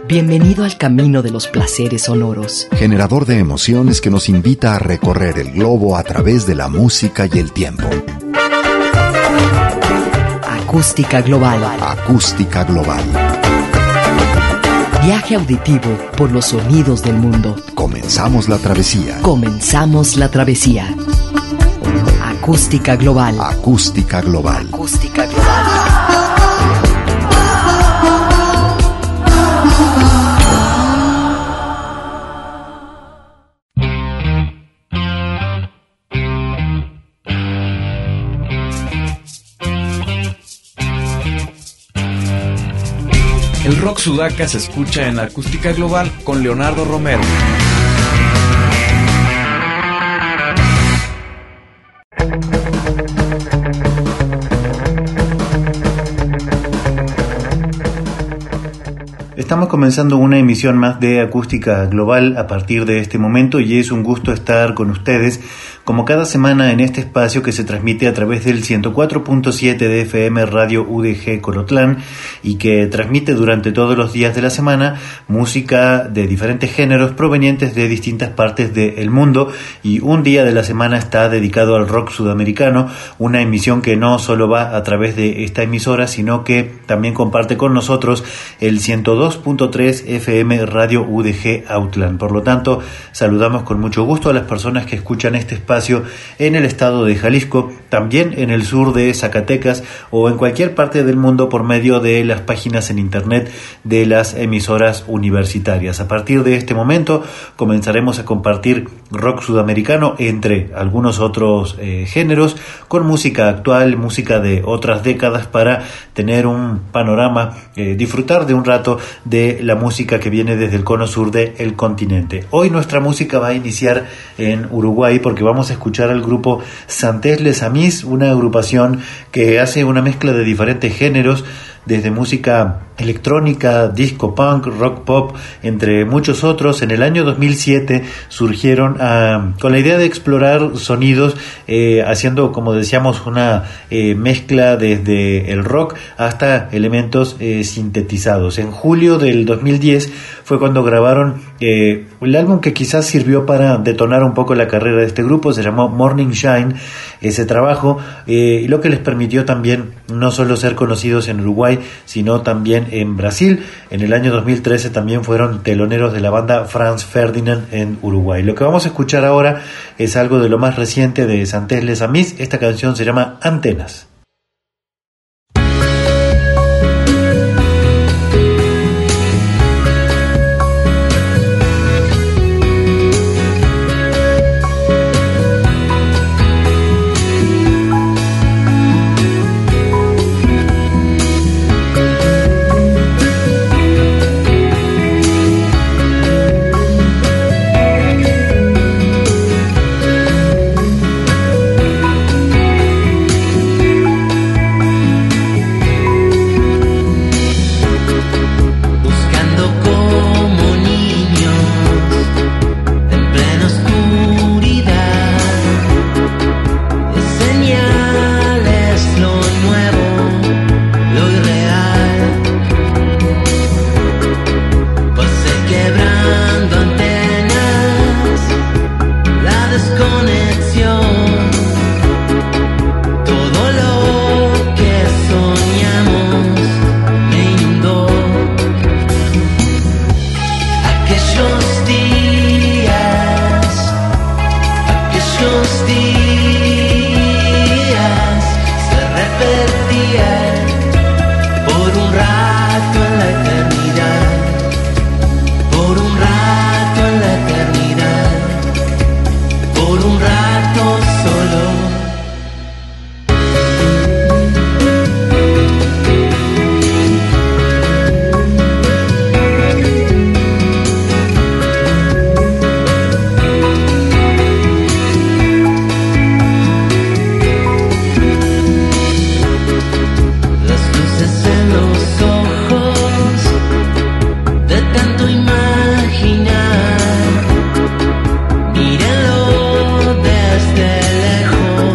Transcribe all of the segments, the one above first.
Bienvenido al camino de los placeres sonoros. Generador de emociones que nos invita a recorrer el globo a través de la música y el tiempo. Acústica Global. Acústica Global. Viaje auditivo por los sonidos del mundo. Comenzamos la travesía. Comenzamos la travesía. Acústica Global. Acústica Global. Acústica Global. El rock sudaca se escucha en Acústica Global con Leonardo Romero. Estamos comenzando una emisión más de Acústica Global a partir de este momento y es un gusto estar con ustedes como cada semana en este espacio que se transmite a través del 104.7 de FM Radio UDG Colotlán y que transmite durante todos los días de la semana música de diferentes géneros provenientes de distintas partes del mundo, y un día de la semana está dedicado al rock sudamericano, una emisión que no solo va a través de esta emisora sino que también comparte con nosotros el 102.3 FM Radio UDG Outland. Por lo tanto, saludamos con mucho gusto a las personas que escuchan este espacio en el estado de Jalisco, también en el sur de Zacatecas o en cualquier parte del mundo por medio de las páginas en internet de las emisoras universitarias. A partir de este momento comenzaremos a compartir rock sudamericano entre algunos otros géneros con música actual, música de otras décadas, para tener un panorama, disfrutar de un rato de la música que viene desde el cono sur del continente. Hoy nuestra música va a iniciar en Uruguay porque vamos a escuchar al grupo Santés Les Amis, una agrupación que hace una mezcla de diferentes géneros, desde música electrónica, disco punk, rock pop, entre muchos otros. En el año 2007 surgieron con la idea de explorar sonidos, haciendo, como decíamos, una mezcla desde el rock hasta elementos sintetizados. En julio del 2010 fue cuando grabaron el álbum que quizás sirvió para detonar un poco la carrera de este grupo. Se llamó Morning Shine, ese trabajo, y lo que les permitió también no solo ser conocidos en Uruguay, sino también en Brasil. En el año 2013 también fueron teloneros de la banda Franz Ferdinand en Uruguay. Lo que vamos a escuchar ahora es algo de lo más reciente de Santés Les Amis. Esta canción se llama Antenas. Mírenlo desde lejos.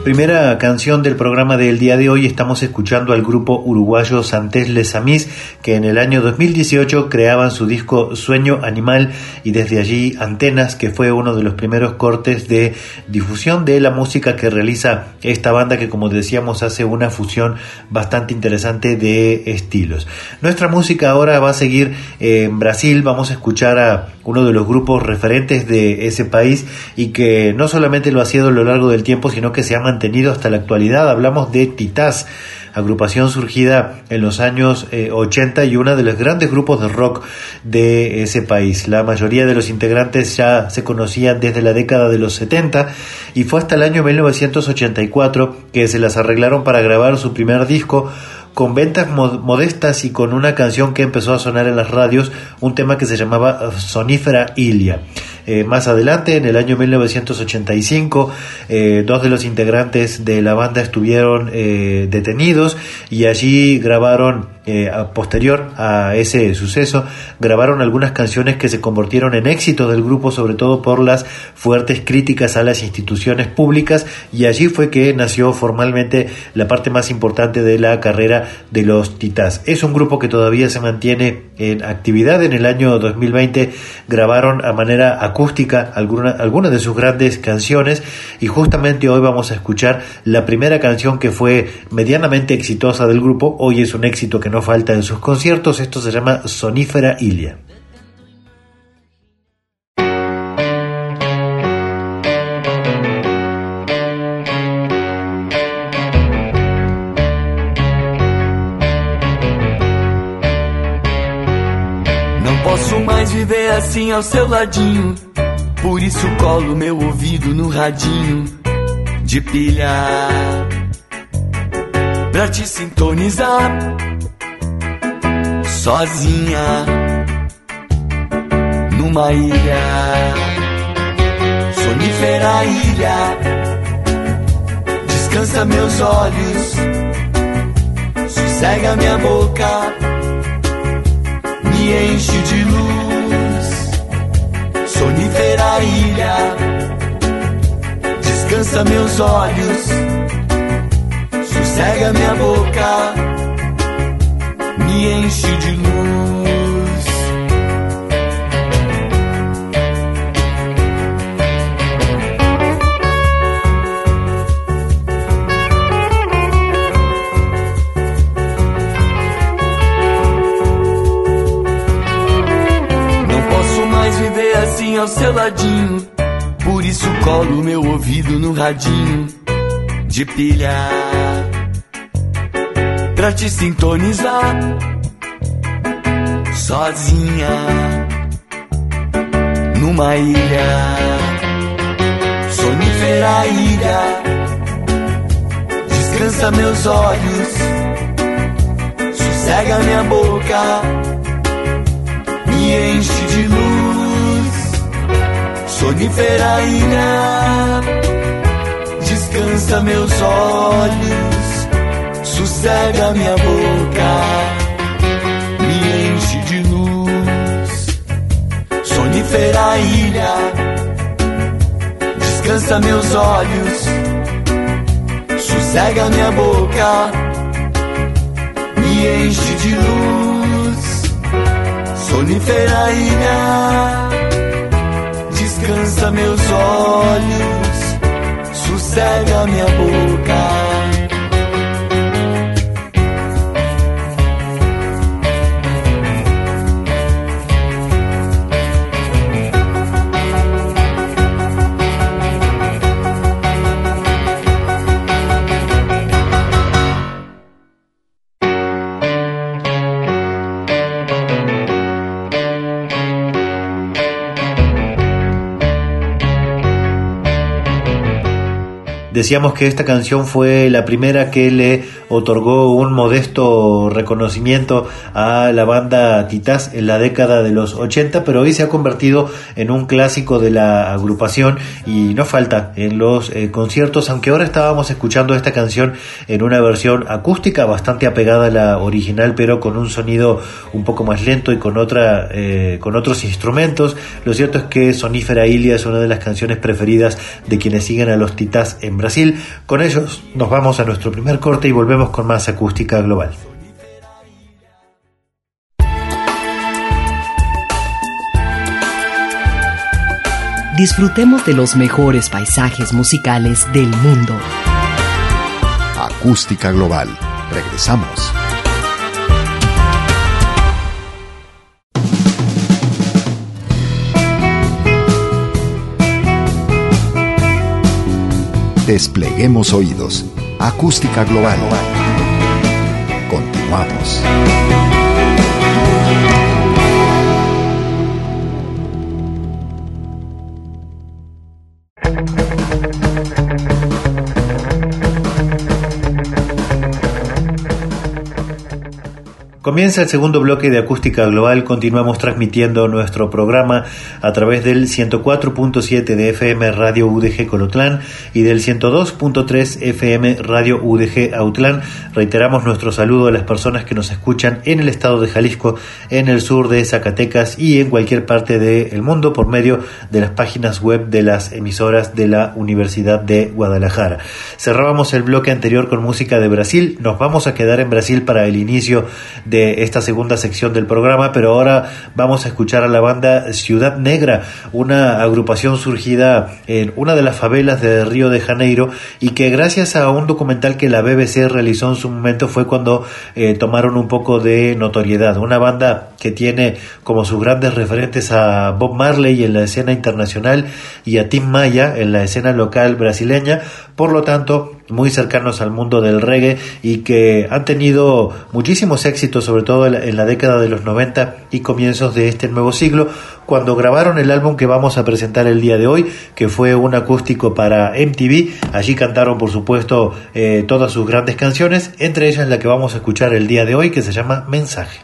Primera canción del programa del día de hoy. Estamos escuchando al grupo uruguayo Santés Les Amis, que en el año 2018 creaban su disco Sueño Animal, y desde allí Antenas, que fue uno de los primeros cortes de difusión de la música que realiza esta banda, que como decíamos hace una fusión bastante interesante de estilos. Nuestra música ahora va a seguir en Brasil. Vamos a escuchar a uno de los grupos referentes de ese país y que no solamente lo ha sido a lo largo del tiempo, sino que se ha mantenido hasta la actualidad. Hablamos de Titás, agrupación surgida en los años 80 y uno de los grandes grupos de rock de ese país. La mayoría de los integrantes ya se conocían desde la década de los 70 y fue hasta el año 1984 que se las arreglaron para grabar su primer disco, con ventas modestas y con una canción que empezó a sonar en las radios, un tema que se llamaba Sonífera Ilia. Más adelante, en el año 1985, dos de los integrantes de la banda estuvieron detenidos y allí grabaron, posterior a ese suceso, grabaron algunas canciones que se convirtieron en éxitos del grupo, sobre todo por las fuertes críticas a las instituciones públicas, y allí fue que nació formalmente la parte más importante de la carrera de los Titás. Es un grupo que todavía se mantiene en actividad. En el año 2020 grabaron a manera acústica algunas de sus grandes canciones, y justamente hoy vamos a escuchar la primera canción que fue medianamente exitosa del grupo. Hoy es un éxito que no falta en sus conciertos. Esto se llama Sonífera Ilia. Não posso mais viver assim ao seu ladinho, por isso colo meu ouvido no radinho de pilha pra te sintonizar sozinha numa ilha, sonífera ilha. Descansa meus olhos, sossega minha boca, me enche de luz, sonífera ilha. Descansa meus olhos, sossega minha boca, me enche de luz. Não posso mais viver assim ao seu ladinho, por isso colo meu ouvido no radinho de pilha pra te sintonizar sozinha numa ilha, sonífera ilha. Descansa meus olhos, sossega minha boca, me enche de luz, sonífera ilha. Descansa meus olhos, sossega minha boca, me enche de luz, sonífera ilha. Descansa meus olhos, sossega minha boca, me enche de luz, sonífera ilha. Descansa meus olhos, sossega minha boca. Decíamos que esta canción fue la primera que le otorgó un modesto reconocimiento a la banda Titás en la década de los 80, pero hoy se ha convertido en un clásico de la agrupación y no falta en los conciertos, aunque ahora estábamos escuchando esta canción en una versión acústica bastante apegada a la original, pero con un sonido un poco más lento y con otros instrumentos. Lo cierto es que Sonífera Ilia es una de las canciones preferidas de quienes siguen a los Titás en Brasil. Brasil. Con ellos nos vamos a nuestro primer corte y volvemos con más Acústica Global. Disfrutemos de los mejores paisajes musicales del mundo. Acústica Global. Regresamos. Despleguemos oídos. Acústica Global. Continuamos. Comienza el segundo bloque de Acústica Global. Continuamos transmitiendo nuestro programa a través del 104.7 de FM Radio UDG Colotlán y del 102.3 FM Radio UDG Autlán. Reiteramos nuestro saludo a las personas que nos escuchan en el estado de Jalisco, en el sur de Zacatecas y en cualquier parte del mundo por medio de las páginas web de las emisoras de la Universidad de Guadalajara. Cerrábamos el bloque anterior con música de Brasil. Nos vamos a quedar en Brasil para el inicio de esta segunda sección del programa, pero ahora vamos a escuchar a la banda Ciudad Negra, una agrupación surgida en una de las favelas de Río de Janeiro y que gracias a un documental que la BBC realizó en su momento fue cuando tomaron un poco de notoriedad. Una banda que tiene como sus grandes referentes a Bob Marley en la escena internacional y a Tim Maya en la escena local brasileña, por lo tanto muy cercanos al mundo del reggae y que han tenido muchísimos éxitos, sobre todo en la década de los 90 y comienzos de este nuevo siglo, cuando grabaron el álbum que vamos a presentar el día de hoy, que fue un acústico para MTV. Allí cantaron, por supuesto, todas sus grandes canciones, entre ellas la que vamos a escuchar el día de hoy, que se llama Mensaje.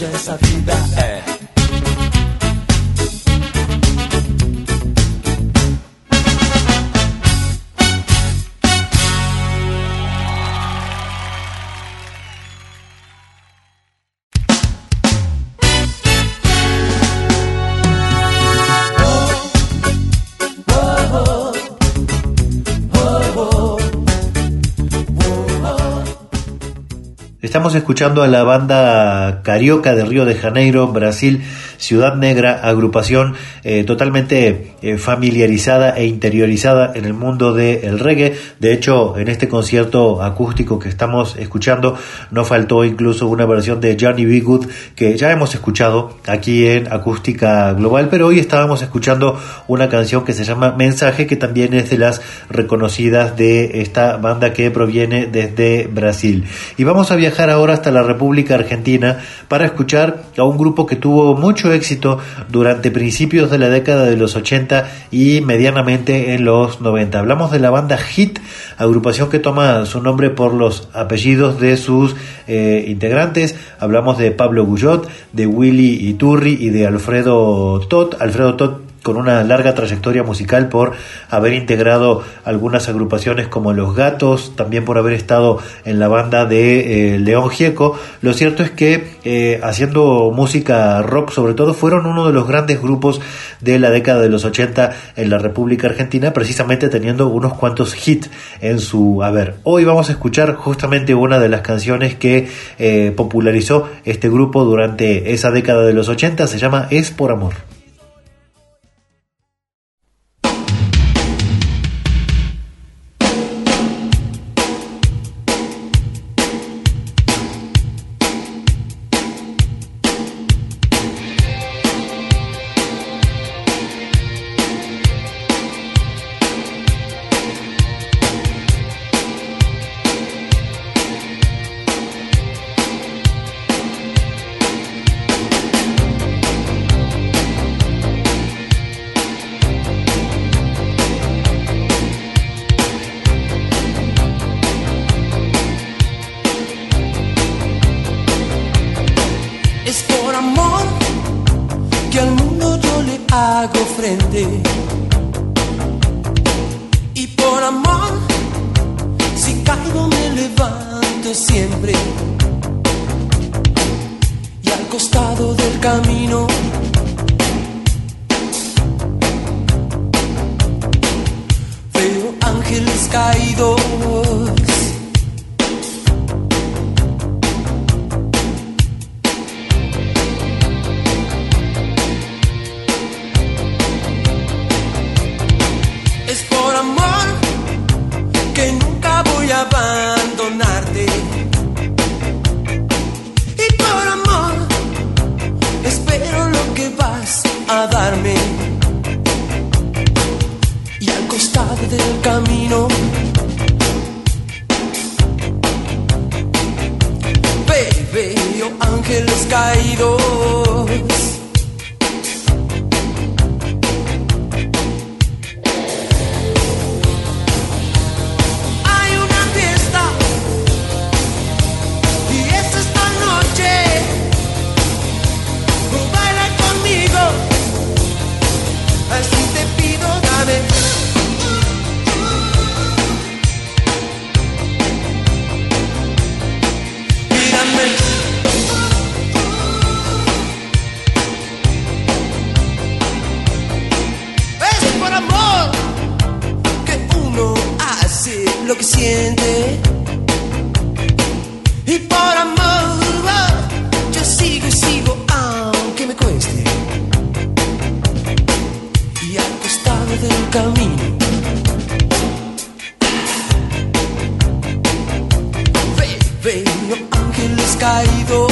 seja essa vida é. Estamos escuchando a la banda Carioca de Río de Janeiro, Brasil, Ciudad Negra, agrupación totalmente familiarizada e interiorizada en el mundo del reggae. De hecho, en este concierto acústico que estamos escuchando, no faltó incluso una versión de Johnny B. Good que ya hemos escuchado aquí en Acústica Global, pero hoy estábamos escuchando una canción que se llama Mensaje, que también es de las reconocidas de esta banda que proviene desde Brasil. Y vamos a viajar ahora hasta la República Argentina para escuchar a un grupo que tuvo mucho éxito durante principios de la década de los 80 y medianamente en los 90. Hablamos de la banda Hit, agrupación que toma su nombre por los apellidos de sus integrantes. Hablamos de Pablo Guyot, de Willy Iturri y de Alfredo Tot. Alfredo Tot, con una larga trayectoria musical por haber integrado algunas agrupaciones como Los Gatos, también por haber estado en la banda de León Gieco. Lo cierto es que haciendo música rock sobre todo, fueron uno de los grandes grupos de la década de los 80 en la República Argentina, precisamente teniendo unos cuantos hits en su haber. Hoy vamos a escuchar justamente una de las canciones que popularizó este grupo durante esa década de los 80, se llama Es por Amor. Y por amor, si caigo me levanto siempre. Y al costado del camino veo ángeles caídos. Abandonarte, y por amor espero lo que vas a darme. Y al costado del camino veo ángeles caídos. Lo que siente, y por amor yo sigo y sigo aunque me cueste. Y al costado del camino veo ángeles caídos.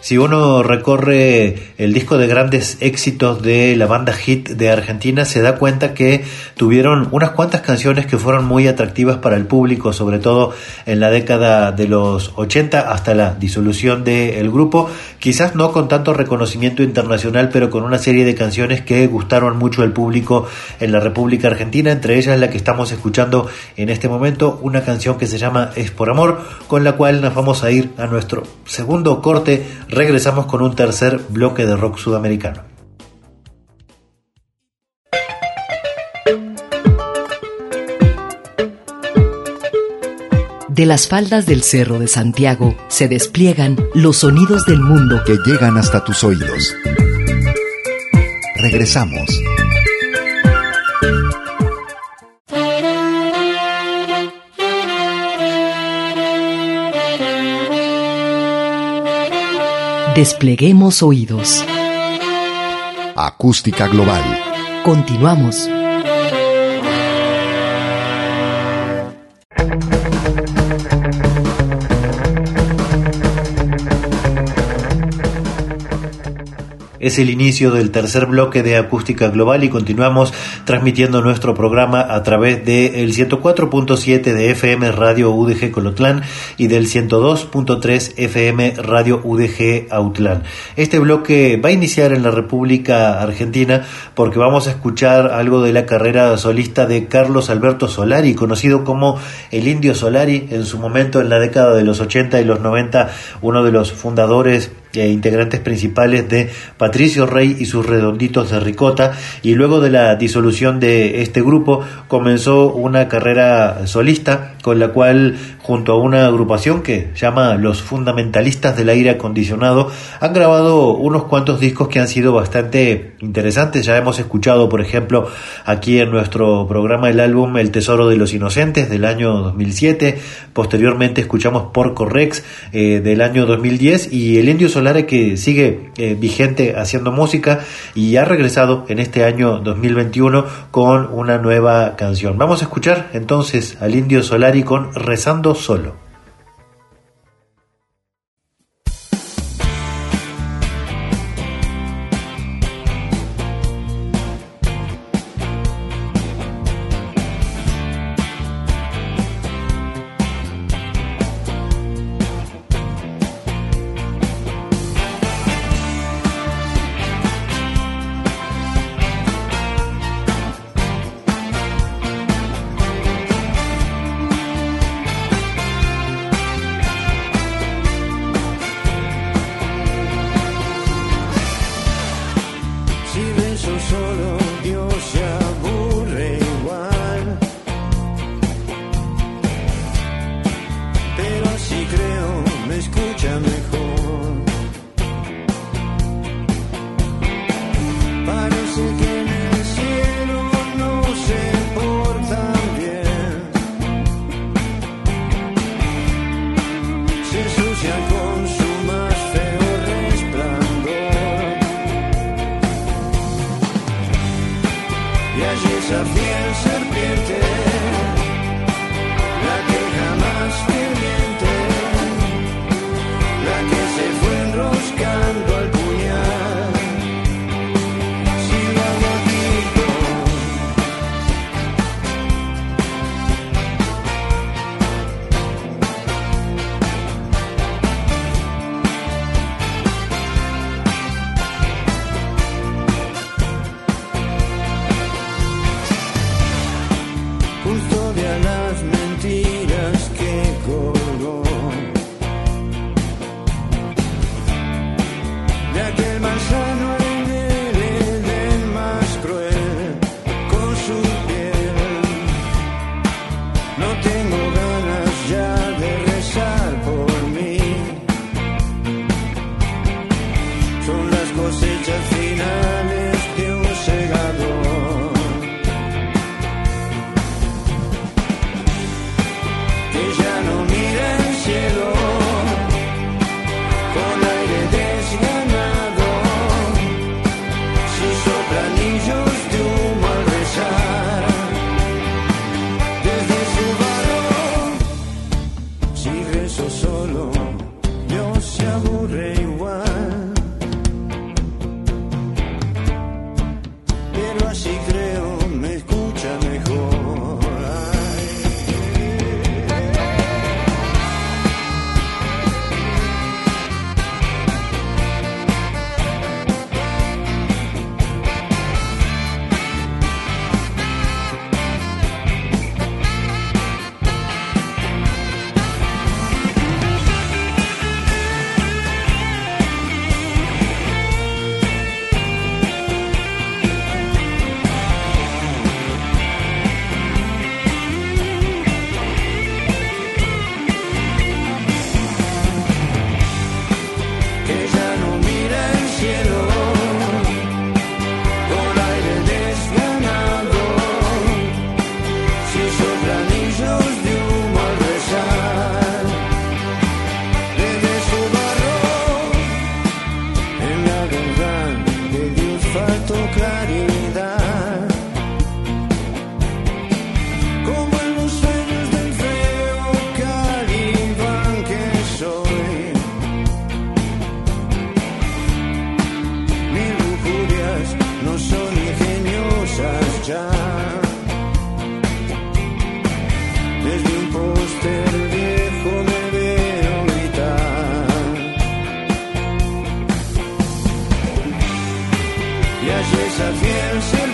Si uno recorre el disco de grandes éxitos de la banda Hit de Argentina, se da cuenta que tuvieron unas cuantas canciones que fueron muy atractivas para el público, sobre todo en la década de los 80 hasta la disolución del grupo, quizás no con tanto reconocimiento internacional, pero con una serie de canciones que gustaron mucho al público en la República Argentina, entre ellas la que estamos escuchando en este momento, una canción que se llama Es por Amor, con la cual nos vamos a ir a nuestro segundo corte. Regresamos con un tercer bloque de rock sudamericano. De las faldas del Cerro de Santiago se despliegan los sonidos del mundo que llegan hasta tus oídos. Regresamos. Despleguemos oídos. Acústica Global. Continuamos. Es el inicio del tercer bloque de Acústica Global y continuamos transmitiendo nuestro programa a través del 104.7 de FM Radio UDG Colotlán y del 102.3 FM Radio UDG Autlán. Este bloque va a iniciar en la República Argentina porque vamos a escuchar algo de la carrera solista de Carlos Alberto Solari, conocido como el Indio Solari, en su momento en la década de los 80 y los 90, uno de los fundadores e integrantes principales de Patricio Rey y sus Redonditos de Ricota, y luego de la disolución de este grupo comenzó una carrera solista con la cual, junto a una agrupación que llama Los Fundamentalistas del Aire Acondicionado, han grabado unos cuantos discos que han sido bastante interesantes. Ya hemos escuchado, por ejemplo, aquí en nuestro programa el álbum El Tesoro de los Inocentes del año 2007, posteriormente escuchamos Porco Rex del año 2010 y el Indio Solari, que sigue vigente haciendo música y ha regresado en este año 2021 con una nueva canción. Vamos a escuchar entonces al Indio Solari con Rezando Solo.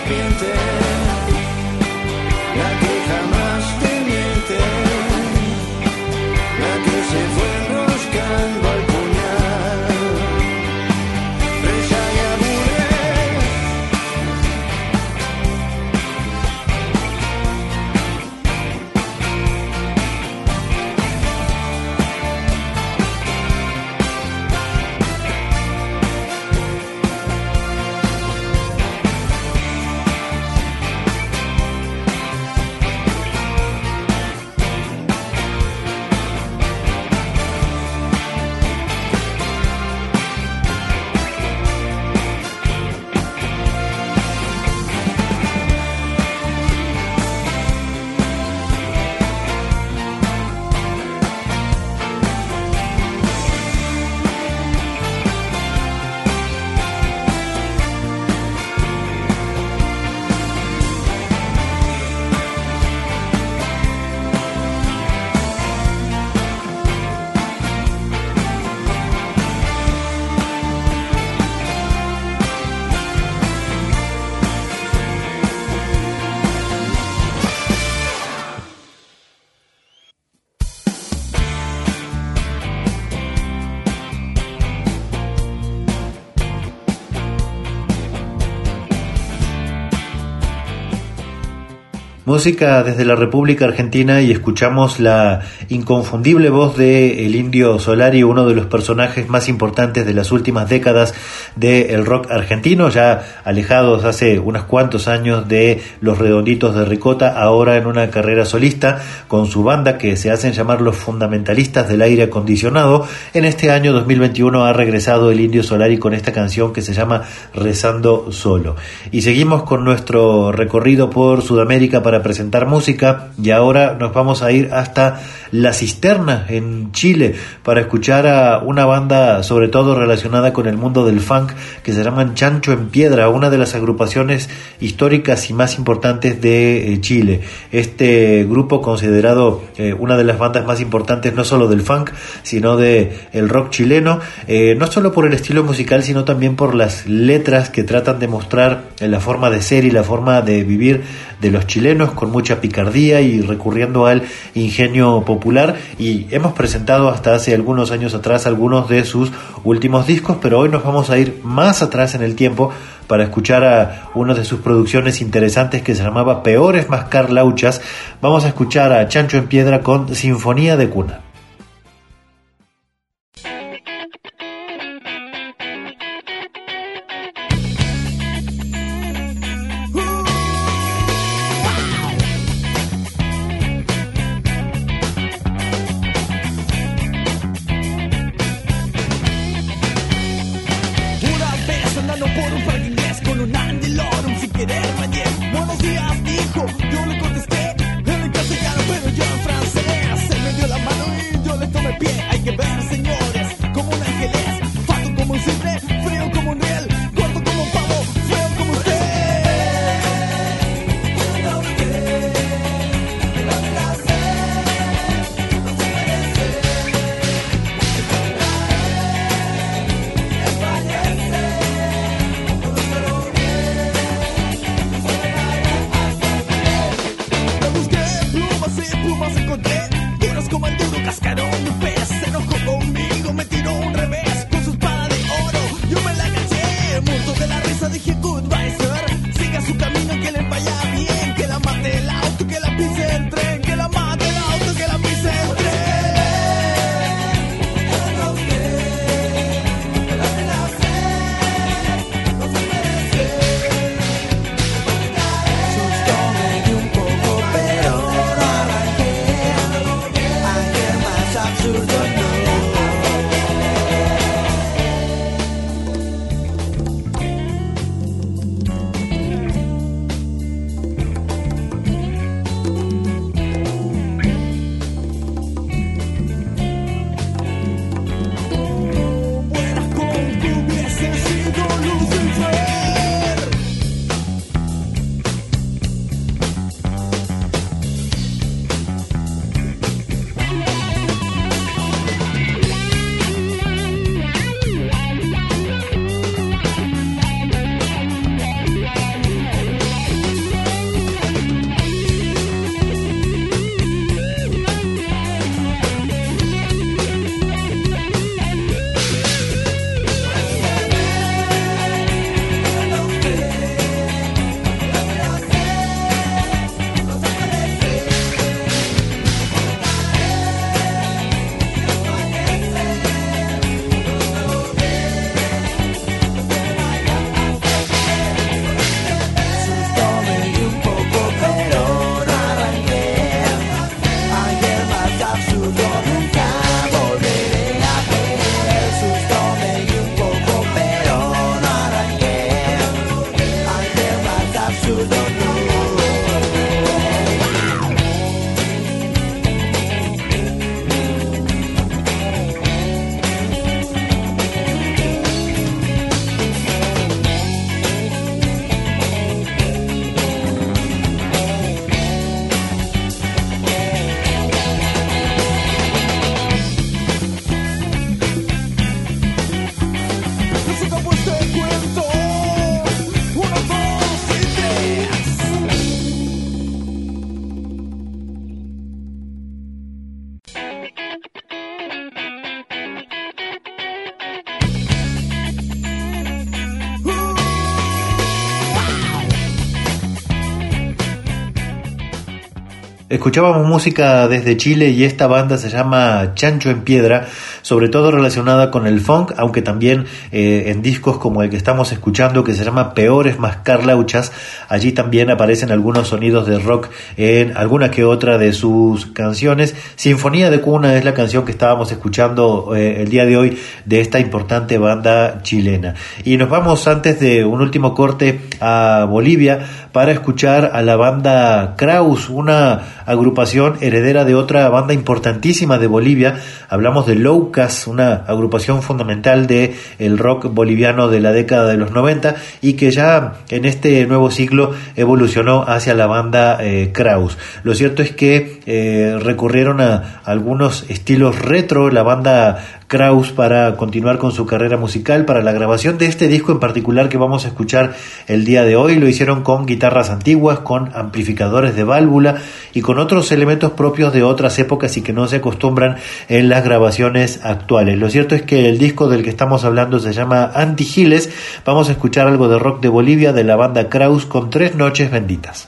serpiente, la que jamás te miente, la que se fue enroscando al puñal, reza y aburre. Música desde la República Argentina, y escuchamos la inconfundible voz de el Indio Solari, uno de los personajes más importantes de las últimas décadas del rock argentino, ya alejados hace unos cuantos años de los Redonditos de Ricota, ahora en una carrera solista con su banda que se hacen llamar los Fundamentalistas del Aire Acondicionado. En este año 2021 ha regresado el Indio Solari con esta canción que se llama Rezando Solo. Y seguimos con nuestro recorrido por Sudamérica para presentar música, y ahora nos vamos a ir hasta La Cisterna en Chile para escuchar a una banda sobre todo relacionada con el mundo del funk que se llaman Chancho en Piedra, una de las agrupaciones históricas y más importantes de Chile. Este grupo, considerado una de las bandas más importantes no solo del funk sino de el rock chileno, no solo por el estilo musical sino también por las letras que tratan de mostrar la forma de ser y la forma de vivir de los chilenos, con mucha picardía y recurriendo al ingenio popular. Y hemos presentado hasta hace algunos años atrás algunos de sus últimos discos, pero hoy nos vamos a ir más atrás en el tiempo para escuchar a una de sus producciones interesantes que se llamaba Peores Mascar Lauchas. Vamos a escuchar a Chancho en Piedra con Sinfonía de Cuna. Buenos días, dijo, yo le contesté en castellano, pero yo en francés. Se me dio la mano y Escuchábamos música desde Chile y esta banda se llama Chancho en Piedra, sobre todo relacionada con el funk, aunque también en discos como el que estamos escuchando, que se llama Peores Mascarlauchas, allí también aparecen algunos sonidos de rock en alguna que otra de sus canciones. Sinfonía de Cuna es la canción que estábamos escuchando el día de hoy de esta importante banda chilena. Y nos vamos antes de un último corte a Bolivia para escuchar a la banda Kraus, una agrupación heredera de otra banda importantísima de Bolivia. Hablamos de Loucas, una agrupación fundamental de el rock boliviano de la década de los 90 y que ya en este nuevo siglo evolucionó hacia la banda Kraus. Lo cierto es que recurrieron a algunos estilos retro, la banda Kraus, para continuar con su carrera musical. Para la grabación de este disco en particular que vamos a escuchar el día de hoy, lo hicieron con guitarras antiguas, con amplificadores de válvula y con otros elementos propios de otras épocas y que no se acostumbran en las grabaciones actuales. Lo cierto es que el disco del que estamos hablando se llama Antigiles. Vamos a escuchar algo de rock de Bolivia de la banda Kraus con 3 noches benditas.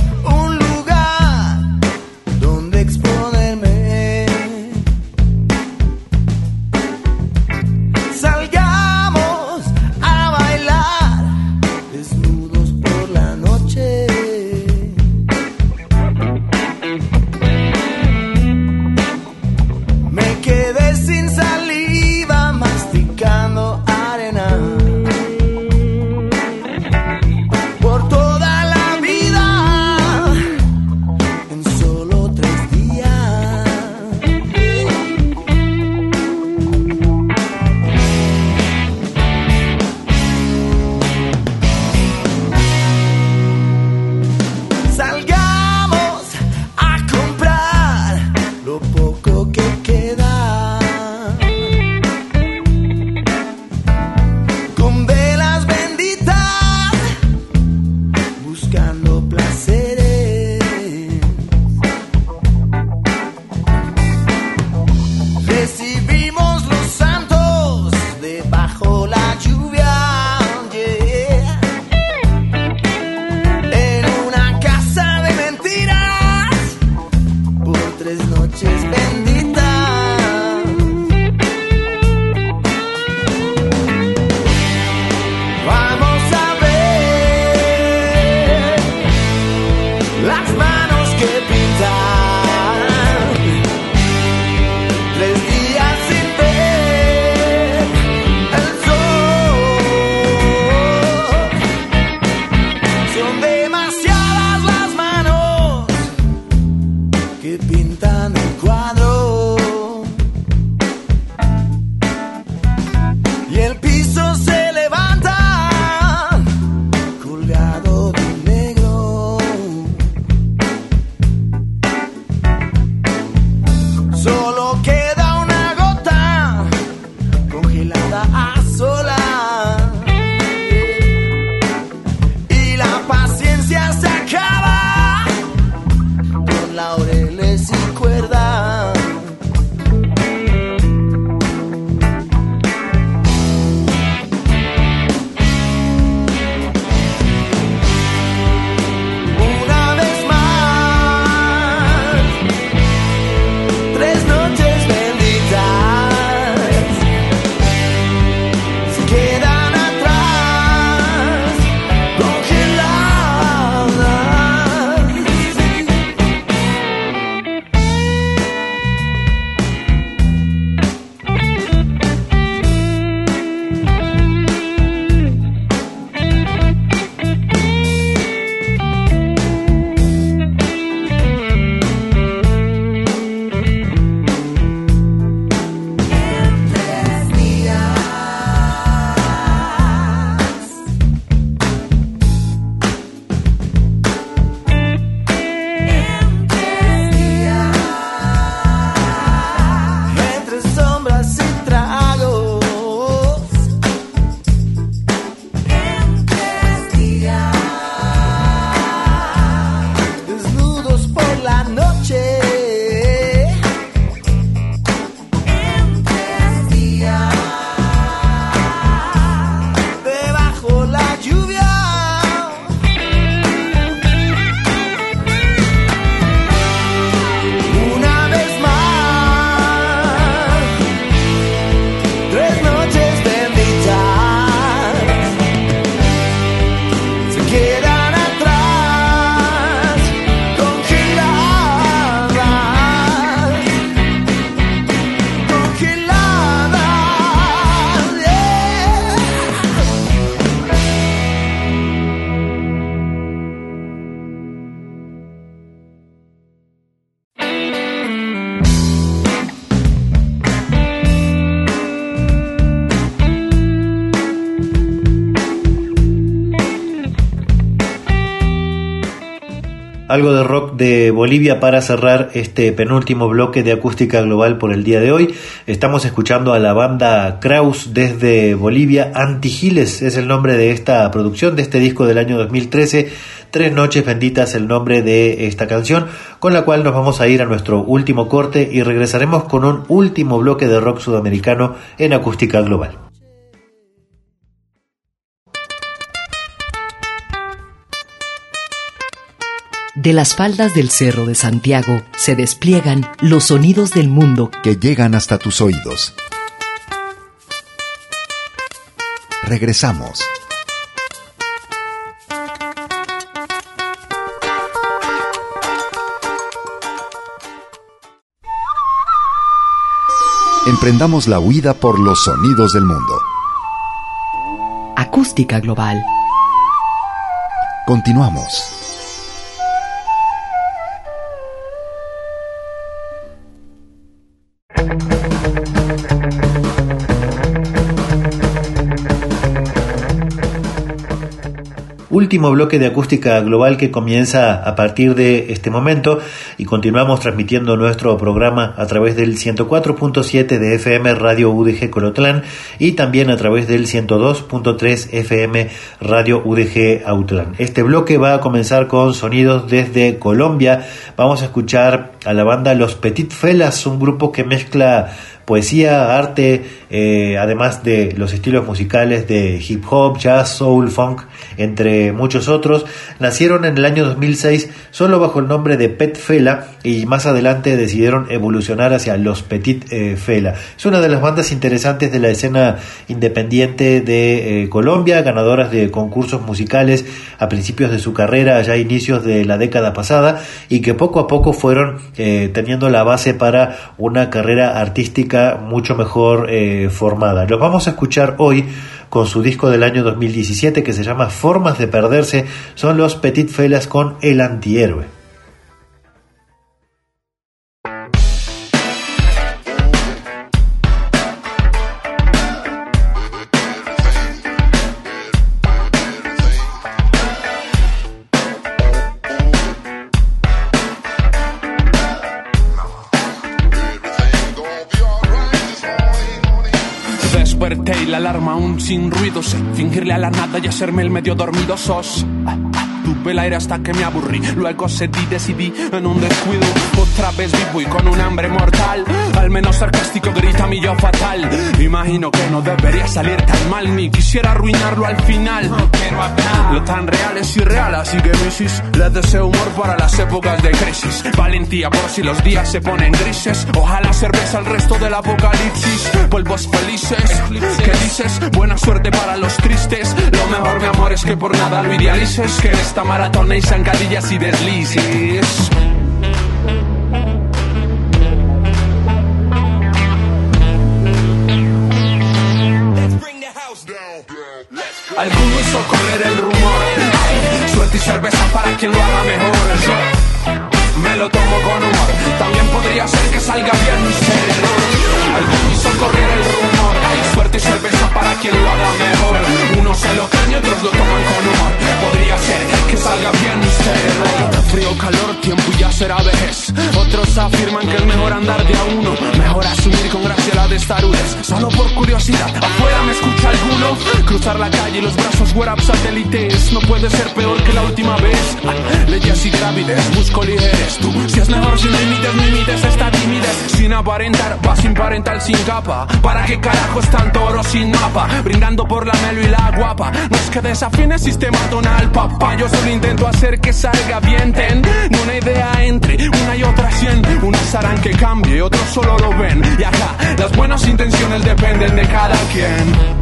Exponerme Algo de rock de Bolivia para cerrar este penúltimo bloque de Acústica Global por el día de hoy. Estamos escuchando a la banda Kraus desde Bolivia. Antigiles es el nombre de esta producción, de este disco del año 2013. 3 noches benditas, el nombre de esta canción, con la cual nos vamos a ir a nuestro último corte y regresaremos con un último bloque de rock sudamericano en Acústica Global. De las faldas del Cerro de Santiago se despliegan los sonidos del mundo que llegan hasta tus oídos. Regresamos. Emprendamos la huida por los sonidos del mundo. Acústica Global. Continuamos. Último bloque de Acústica Global que comienza a partir de este momento y continuamos transmitiendo nuestro programa a través del 104.7 de FM Radio UDG Colotlán y también a través del 102.3 FM Radio UDG Autlán. Este bloque va a comenzar con sonidos desde Colombia. Vamos a escuchar a la banda Los Petit Felas, un grupo que mezcla poesía, arte, además de los estilos musicales de hip hop, jazz, soul, funk, entre muchos otros. Nacieron en el año 2006 solo bajo el nombre de Pet Fela y más adelante decidieron evolucionar hacia Los Petit Fela. Es una de las bandas interesantes de la escena independiente de Colombia, ganadoras de concursos musicales a principios de su carrera, ya a inicios de la década pasada, y que poco a poco fueron teniendo la base para una carrera artística mucho mejor formada. Los vamos a escuchar hoy con su disco del año 2017 que se llama Formas de Perderse. Son Los Petit Felas con El Antihéroe. Y la alarma aún sin ruido, sé fingirle a la nada y hacerme el medio dormido. Tuve el aire hasta que me aburrí, luego decidí en un descuido. Otra vez vivo y con un hambre mortal, al menos sarcástico grita mi yo fatal. Imagino que no debería salir tan mal, ni quisiera arruinarlo al final. Lo tan real es irreal, así que misis, les deseo humor para las épocas de crisis. Valentía por si los días se ponen grises, ojalá cerveza el resto del apocalipsis. Polvos felices, ¿qué dices? Buena suerte para los tristes. Lo mejor, mi amor, es que por nada lo idealices, que en esta maratón hay zancadillas y deslices. Alguno hizo correr el rumor, suerte y cerveza para quien lo haga mejor. Yo me lo tomo con humor, también podría ser que salga bien mi error. Alguno hizo correr el rumor, suerte y cerveza para quien lo haga mejor. Uno se lo cree y otros lo toman con humor, podría ser que salga bien mi error. Frío, calor, tiempo y ya será vejez. Otros afirman que es mejor andar de a uno, mejor asumir con gracia la destarudez. Solo por curiosidad, afuera me escucha alguno. Cruzar la calle y los brazos WhatsApp satélites no puede ser peor que la última vez. Leyes y gravidez, busco ligeres. Tú, si es mejor sin límites, limites esta timidez. Sin aparentar, va sin parental, sin capa. ¿Para qué carajo es tanto oro sin mapa? Brindando por la melo y la guapa. No es que desafine el sistema tonal, papá. Yo solo intento hacer que salga bien. Ten una idea entre una y otra 100. Unos harán que cambie, otros solo lo ven. Y acá, las buenas intenciones dependen de cada quien.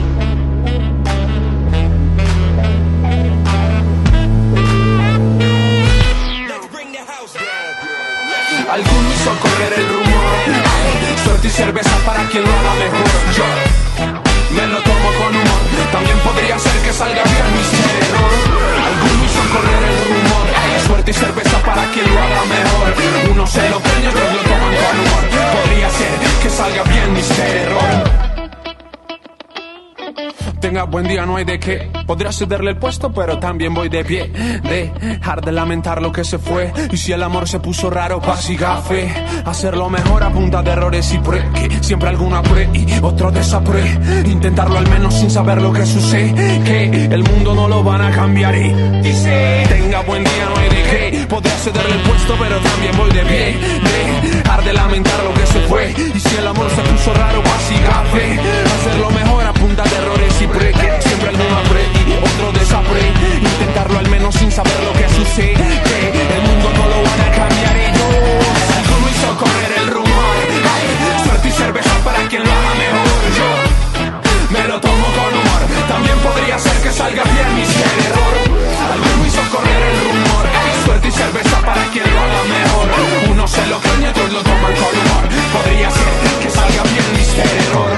Alguno hizo correr el rumor, suerte y cerveza para quien lo haga mejor. Yo me lo tomo con humor, también podría ser que salga bien mi error. Alguno hizo correr el rumor, suerte y cerveza para quien lo haga mejor. Uno se lo cree y otros lo toman con humor, podría ser que salga bien mi error. Tenga buen día, no hay de qué. Podría cederle el puesto, pero también voy de pie. Dejar de lamentar lo que se fue. Y si el amor se puso raro, paz y café. Hacerlo mejor a punta de errores y que siempre alguno apre y otro desapre. Intentarlo al menos sin saber lo que sucede. Que el mundo no lo van a cambiar y dice: tenga buen día, no hay de qué. Podría cederle el puesto, pero también voy de pie. Dejar de lamentar lo que se fue. Y si el amor se puso raro, paz y café. Hacerlo mejor a punta de errores y que siempre alguno apre y otro desapre. Intentarlo al menos sin saber lo que sucede. Que el mundo no lo van a cambiar y yo. Alguno hizo correr el rumor. Ay, suerte y cerveza para quien lo haga mejor. Yo me lo tomo con humor. También podría ser que salga bien mi ser error. Alguno hizo correr el rumor. Ay, suerte y cerveza para quien lo haga mejor. Uno se lo cree y otros lo toman con humor. Podría ser que salga bien mi ser error.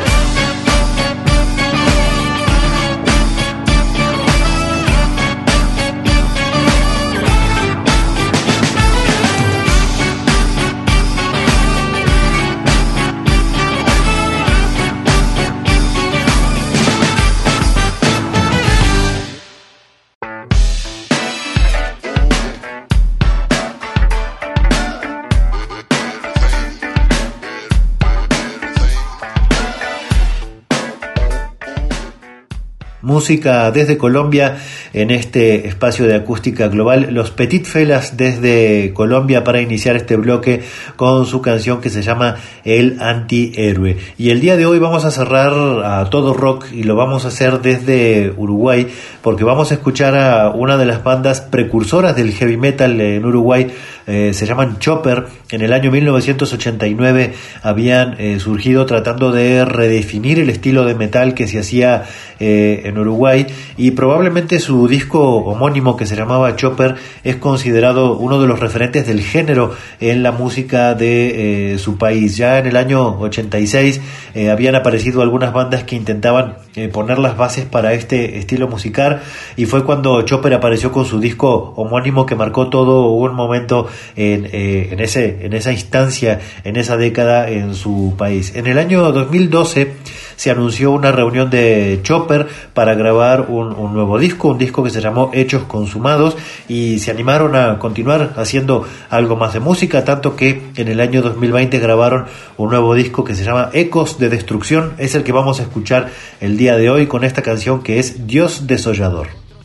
Música desde Colombia en este espacio de acústica global. Los Petit Felas desde Colombia para iniciar este bloque con su canción que se llama El Antihéroe. Y el día de hoy vamos a cerrar a todo rock y lo vamos a hacer desde Uruguay porque vamos a escuchar a una de las bandas precursoras del heavy metal en Uruguay. Se llaman Chopper. En el año 1989 habían surgido tratando de redefinir el estilo de metal que se hacía en Uruguay, y probablemente su disco homónimo que se llamaba Chopper es considerado uno de los referentes del género en la música de su país. Ya en el año 86 habían aparecido algunas bandas que intentaban poner las bases para este estilo musical, y fue cuando Chopper apareció con su disco homónimo que marcó todo un momento en esa instancia, en esa década en su país. En el año 2012 se anunció una reunión de Chopper para grabar un nuevo disco, un disco que se llamó Hechos Consumados, y se animaron a continuar haciendo algo más de música, tanto que en el año 2020 grabaron un nuevo disco que se llama Ecos de Destrucción. Es el que vamos a escuchar el día de hoy con esta canción que es Dios Desollador.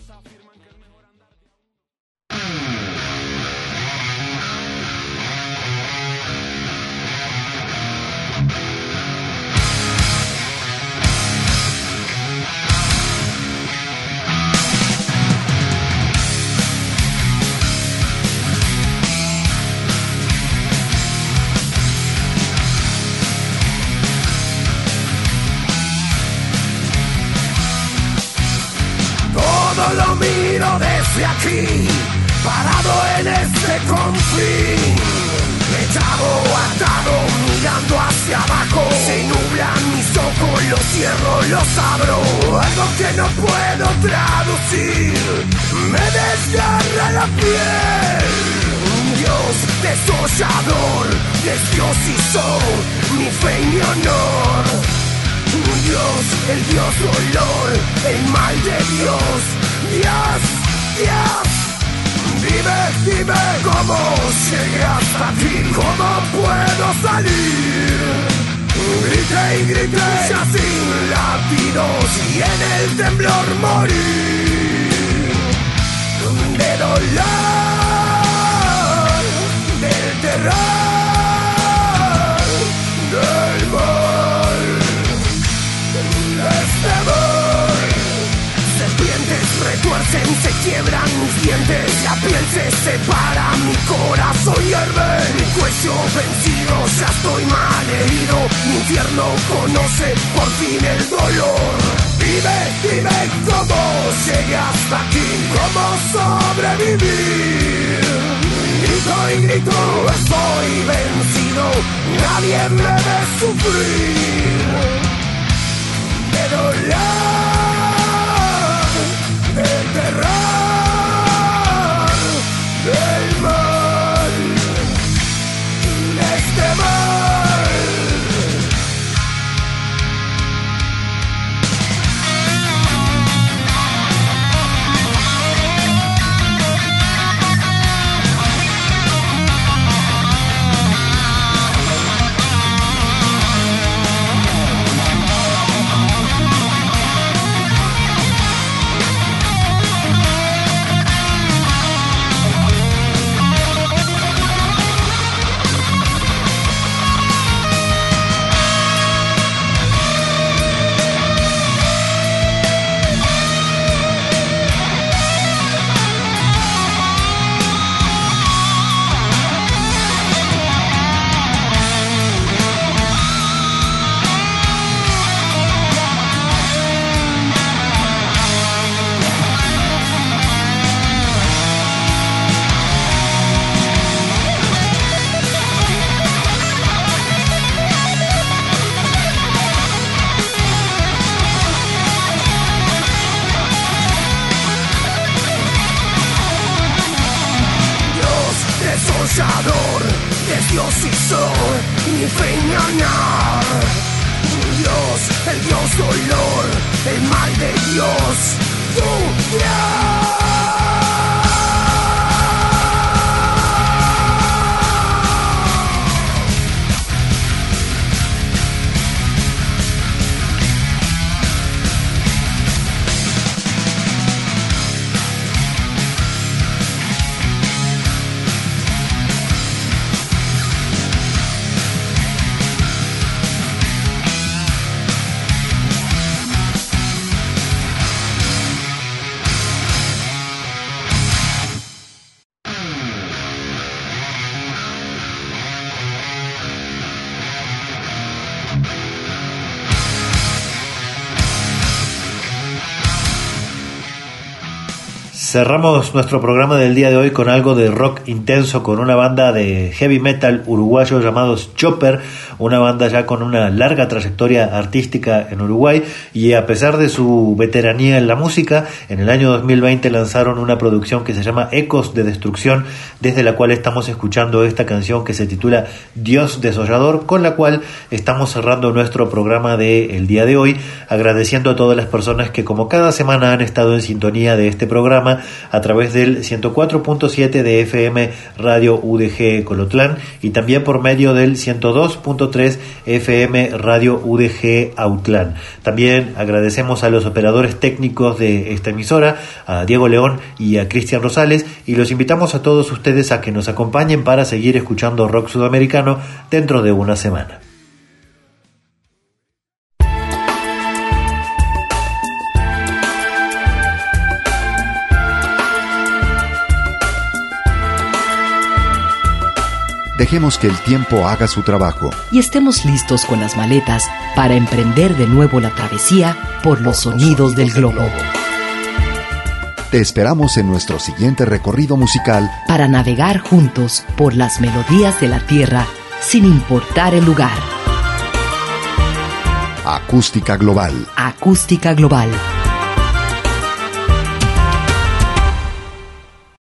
Aquí, parado en este confín, echado, atado, mirando hacia abajo. Se nublan mis ojos, los cierro, los abro. Algo que no puedo traducir me desgarra la piel. Dios desollador, Dios hizo mi fe y mi honor. Dios, el Dios dolor, el mal de Dios. Dios, dime cómo llegué hasta aquí, cómo puedo salir. Grité y grité, ya sin latidos y en el temblor morir. De dolor, del terror, del mal, este amor. Serpientes retuercen, se quiebran mis dientes, la piel se separa, mi corazón hierve, mi cuello vencido, ya estoy mal herido, mi infierno conoce por fin el dolor. Dime cómo llegué hasta aquí, cómo sobrevivir. Grito y grito, estoy vencido, nadie me ve sufrir. De dolor, del terror, del mal, de este mal. luchador, es Dios y soy mi feñanar. Dios, el Dios dolor, el mal de Dios, tu Dios. Cerramos nuestro programa del día de hoy con algo de rock intenso, con una banda de heavy metal uruguayo llamados Chopper, una banda ya con una larga trayectoria artística en Uruguay, y a pesar de su veteranía en la música, en el año 2020 lanzaron una producción que se llama Ecos de Destrucción, desde la cual estamos escuchando esta canción que se titula Dios Desollador, con la cual estamos cerrando nuestro programa del día de hoy, agradeciendo a todas las personas que como cada semana han estado en sintonía de este programa a través del 104.7 de FM Radio UDG Colotlán y también por medio del 102.3 FM Radio UDG Autlán. También agradecemos a los operadores técnicos de esta emisora, a Diego León y a Cristian Rosales, y los invitamos a todos ustedes a que nos acompañen para seguir escuchando rock sudamericano dentro de una semana. Dejemos que el tiempo haga su trabajo. Y estemos listos con las maletas para emprender de nuevo la travesía por los sonidos del globo. Te esperamos en nuestro siguiente recorrido musical para navegar juntos por las melodías de la tierra sin importar el lugar. Acústica Global. Acústica Global.